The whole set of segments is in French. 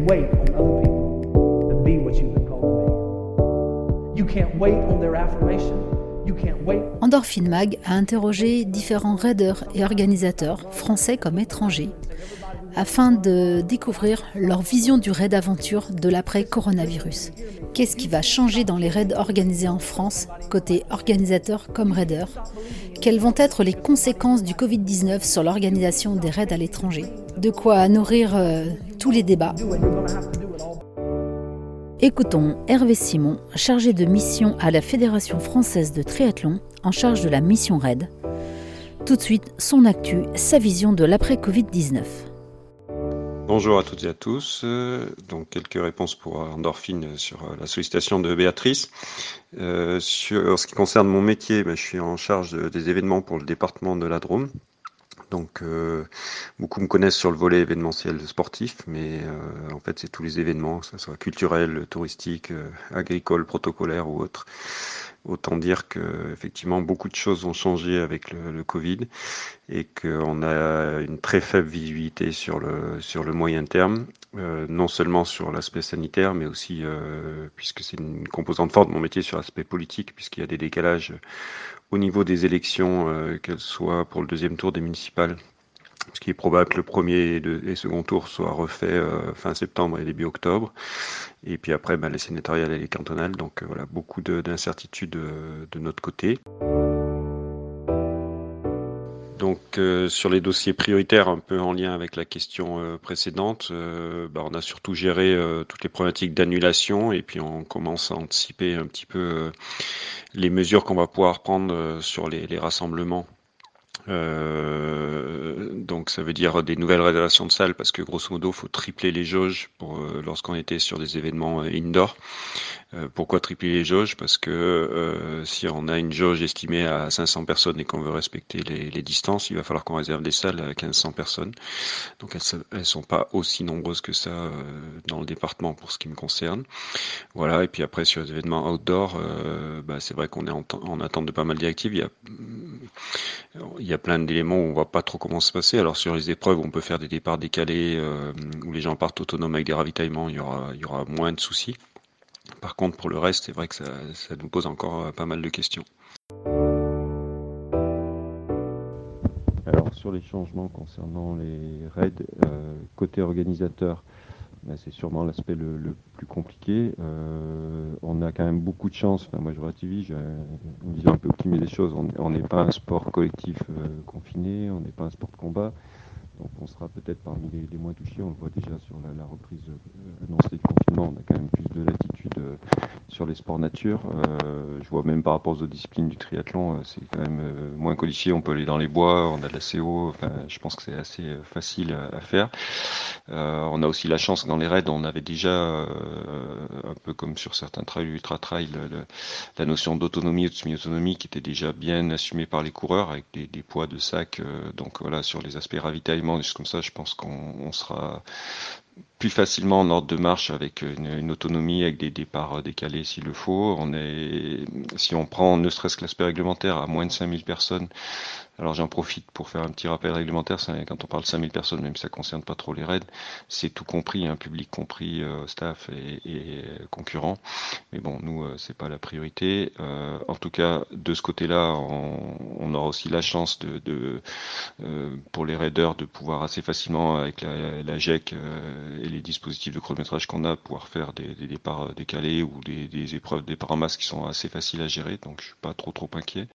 wait on other people to be what you've been called to be. You can't wait on their affirmation. You can't wait. Endorphine Mag a interrogé différents raiders et organisateurs, français comme étrangers, afin de découvrir leur vision du raid aventure de l'après-coronavirus. Qu'est-ce qui va changer dans les raids organisés en France, côté organisateur comme raider? Quelles vont être les conséquences du Covid-19 sur l'organisation des raids à l'étranger? De quoi nourrir tous les débats. Écoutons Hervé Simon, chargé de mission à la Fédération française de triathlon, en charge de la mission raid. Tout de suite, son actu, sa vision de l'après-Covid-19. Bonjour à toutes et à tous. Donc quelques réponses pour Endorphine sur la sollicitation de Béatrice. Sur ce qui concerne mon métier, je suis en charge des événements pour le département de la Drôme. Donc beaucoup me connaissent sur le volet événementiel sportif, mais en fait c'est tous les événements, que ce soit culturel, touristique, agricole, protocolaire ou autre. Autant dire que effectivement beaucoup de choses ont changé avec le Covid et qu'on a une très faible visibilité sur le moyen terme, non seulement sur l'aspect sanitaire, mais aussi puisque c'est une composante forte de mon métier sur l'aspect politique, puisqu'il y a des décalages au niveau des élections, qu'elles soient pour le deuxième tour des municipales, ce qui est probable que le premier et second tour soient refaits fin septembre et début octobre. Et puis après, les sénatoriales et les cantonales. Donc voilà, beaucoup d'incertitudes de notre côté. Donc sur les dossiers prioritaires, un peu en lien avec la question précédente, on a surtout géré toutes les problématiques d'annulation et puis on commence à anticiper un petit peu les mesures qu'on va pouvoir prendre sur les rassemblements. Donc ça veut dire des nouvelles réservations de salles parce que grosso modo faut tripler les jauges pour lorsqu'on était sur des événements indoor. Pourquoi tripler les jauges? Parce que si on a une jauge estimée à 500 personnes et qu'on veut respecter les distances, il va falloir qu'on réserve des salles à 1500 personnes. Donc elles sont pas aussi nombreuses que ça dans le département pour ce qui me concerne. Voilà, et puis après sur les événements outdoor, c'est vrai qu'on est en attente de pas mal de directives. Il y a plein d'éléments où on voit pas trop comment se passer. Alors sur les épreuves, on peut faire des départs décalés où les gens partent autonomes avec des ravitaillements, il y aura moins de soucis. Par contre, pour le reste, c'est vrai que ça nous pose encore pas mal de questions. Alors sur les changements concernant les raids, côté organisateur, c'est sûrement l'aspect le plus compliqué. On a quand même beaucoup de chance, moi je relativise, j'ai une vision un peu optimiste des choses. On n'est pas un sport collectif confiné, on n'est pas un sport de combat. Donc on sera peut-être parmi les moins touchés, on le voit déjà sur la reprise annoncée du confinement, on a quand même plus de latitude sur les sports nature. Je vois même par rapport aux autres disciplines du triathlon, c'est quand même moins codifié, on peut aller dans les bois, on a de la CO, je pense que c'est assez facile à faire. On a aussi la chance que dans les raids, on avait déjà, un peu comme sur certains trails ultra-trail, la notion d'autonomie ou de semi-autonomie qui était déjà bien assumée par les coureurs avec des poids de sac. Donc voilà, sur les aspects ravitaillement, des choses comme ça, je pense qu'on sera plus facilement en ordre de marche avec une autonomie, avec des départs décalés s'il le faut. Si on prend ne serait-ce que l'aspect réglementaire à moins de 5000 personnes, alors j'en profite pour faire un petit rappel réglementaire, quand on parle de 5000 personnes, même si ça concerne pas trop les raids, c'est tout compris, public compris, staff et concurrents. Mais bon, nous, c'est pas la priorité. En tout cas, de ce côté-là, on aura aussi la chance pour les raiders de pouvoir assez facilement, avec la GEC et les dispositifs de chronométrage qu'on a, pouvoir faire des départs décalés ou des épreuves de départ en masse qui sont assez faciles à gérer, donc je suis pas trop inquiet.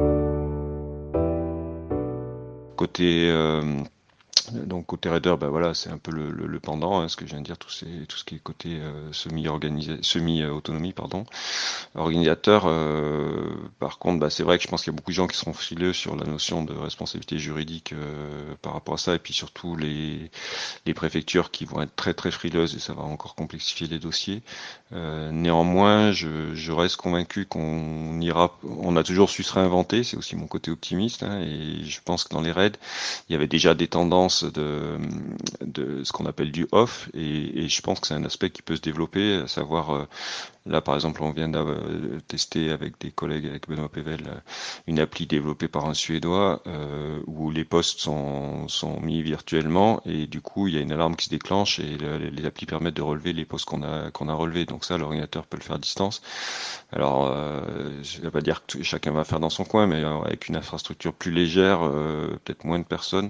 Côté raider, c'est un peu le pendant, ce que je viens de dire, tout ce qui est côté semi-autonomie, organisateur. Par contre, c'est vrai que je pense qu'il y a beaucoup de gens qui seront frileux sur la notion de responsabilité juridique par rapport à ça, et puis surtout les préfectures qui vont être très très frileuses et ça va encore complexifier les dossiers. Néanmoins, je reste convaincu qu'on ira. On a toujours su se réinventer, c'est aussi mon côté optimiste, et je pense que dans les raids, il y avait déjà des tendances de ce qu'on appelle du off, et je pense que c'est un aspect qui peut se développer, à savoir Là, par exemple, on vient de tester avec des collègues, avec Benoît Pével, une appli développée par un Suédois où les postes sont mis virtuellement et du coup, il y a une alarme qui se déclenche et les applis permettent de relever les postes qu'on a relevés. Donc ça, l'ordinateur peut le faire à distance. Alors, je ne vais pas dire que chacun va faire dans son coin, mais avec une infrastructure plus légère, peut-être moins de personnes,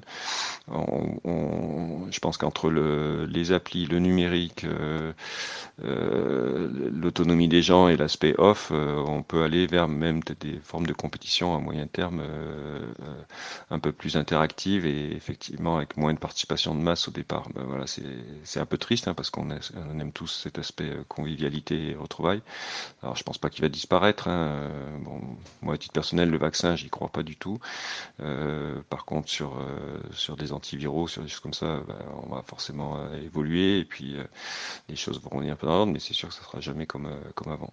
je pense qu'entre les applis, le numérique, l'autonomie des gens et l'aspect off, on peut aller vers même des formes de compétition à moyen terme un peu plus interactives et effectivement avec moins de participation de masse au départ. Ben voilà, c'est un peu triste parce qu'on aime tous cet aspect convivialité et retrouvailles. Alors je pense pas qu'il va disparaître. Bon, moi à titre personnel, le vaccin, j'y crois pas du tout. Par contre, sur des antiviraux, sur des choses comme ça, on va forcément évoluer et puis les choses vont revenir un peu dans l'ordre, mais c'est sûr que ça sera jamais comme avant.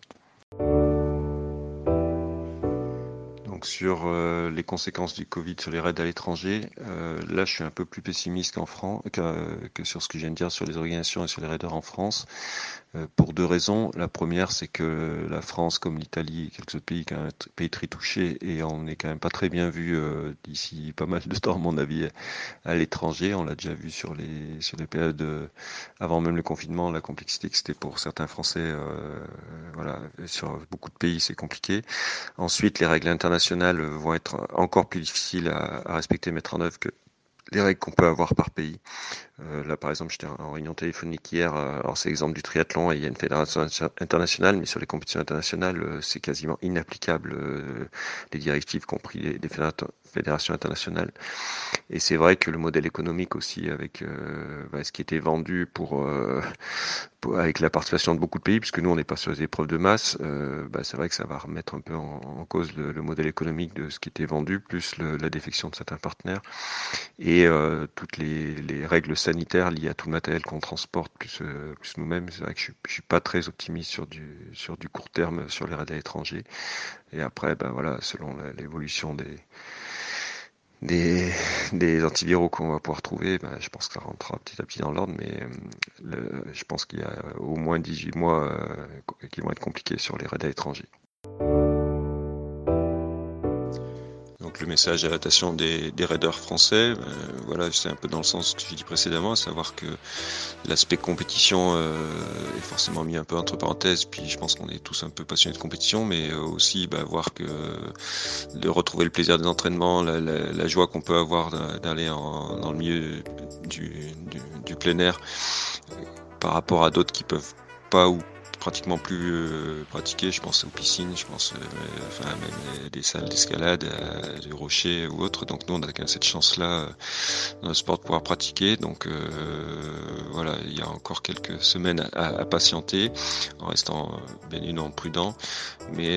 Donc sur les conséquences du Covid sur les raids à l'étranger, là je suis un peu plus pessimiste que sur ce que je viens de dire sur les organisations et sur les raiders en France. Pour deux raisons. La première, c'est que la France, comme l'Italie et quelques autres pays, est un pays très touché et on n'est quand même pas très bien vu d'ici pas mal de temps, à mon avis, à l'étranger. On l'a déjà vu sur les périodes avant même le confinement, la complexité que c'était pour certains Français. Voilà, sur beaucoup de pays, c'est compliqué. Ensuite, les règles internationales vont être encore plus difficiles à respecter, mettre en œuvre que les règles qu'on peut avoir par pays. Là, par exemple, j'étais en réunion téléphonique hier. Alors, c'est l'exemple du triathlon et il y a une fédération internationale, mais sur les compétitions internationales, c'est quasiment inapplicable les directives compris des fédérations internationales. Et c'est vrai que le modèle économique aussi, avec ce qui était vendu avec la participation de beaucoup de pays, puisque nous on n'est pas sur les épreuves de masse, c'est vrai que ça va remettre un peu en cause le modèle économique de ce qui était vendu, plus la défection de certains partenaires et toutes les règles sanitaires liées à tout le matériel qu'on transporte, plus nous-mêmes. C'est vrai que je suis pas très optimiste sur du court terme sur les raids à l'étranger. Et après, voilà, selon l'évolution des antiviraux qu'on va pouvoir trouver, je pense que ça rentrera petit à petit dans l'ordre, mais je pense qu'il y a au moins 18 mois qui vont être compliqués sur les raids à l'étranger. Donc le message à l'attention des raiders français, voilà, c'est un peu dans le sens que j'ai dit précédemment, à savoir que l'aspect compétition est forcément mis un peu entre parenthèses, puis je pense qu'on est tous un peu passionnés de compétition, mais aussi voir que de retrouver le plaisir des entraînements, la joie qu'on peut avoir d'aller dans le milieu du plein air par rapport à d'autres qui peuvent pas ou pratiquement plus pratiquer, je pense aux piscines, je pense même des salles d'escalade, du rocher ou autre. Donc nous on a quand même cette chance-là dans le sport de pouvoir pratiquer. Donc voilà, il y a encore quelques semaines à patienter en restant bien évidemment prudent. Mais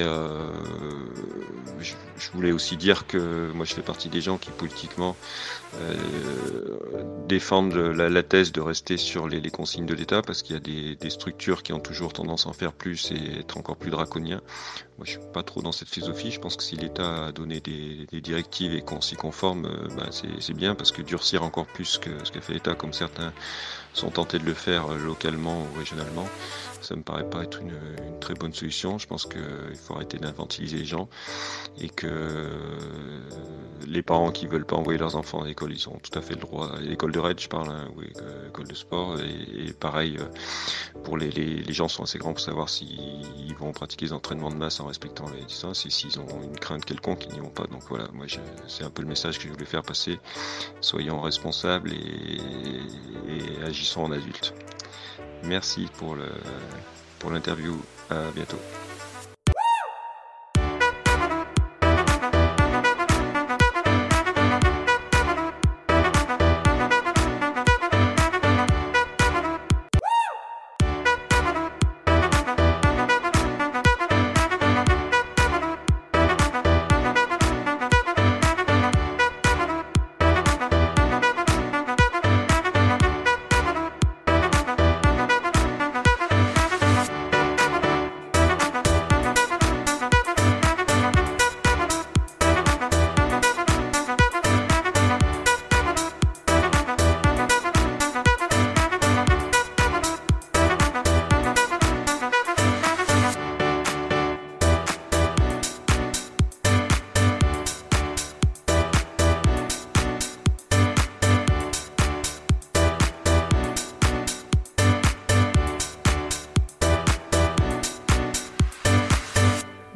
je voulais aussi dire que moi je fais partie des gens qui politiquement défendent la thèse de rester sur les consignes de l'État, parce qu'il y a des structures qui ont toujours tendance à en faire plus et être encore plus draconiens. Moi je suis pas trop dans cette philosophie. Je pense que si l'État a donné des directives et qu'on s'y conforme, c'est bien, parce que durcir encore plus que ce qu'a fait l'État, comme certains sont tentés de le faire localement ou régionalement, ça me paraît pas être une très bonne solution. Je pense qu'il faut arrêter d'infantiliser les gens et que les parents qui veulent pas envoyer leurs enfants à l'école, ils ont tout à fait le droit. L'école de raid, je parle, oui, école de sport, et pareil pour les gens sont assez grands pour savoir s'ils vont pratiquer des entraînements de masse en respectant les distances, et s'ils ont une crainte quelconque, ils n'y vont pas. Donc voilà, moi c'est un peu le message que je voulais faire passer. Soyons responsables et agissons en adultes. Merci pour l'interview. À bientôt.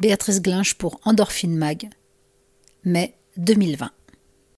Béatrice Glinch pour Endorphine Mag, mai 2020.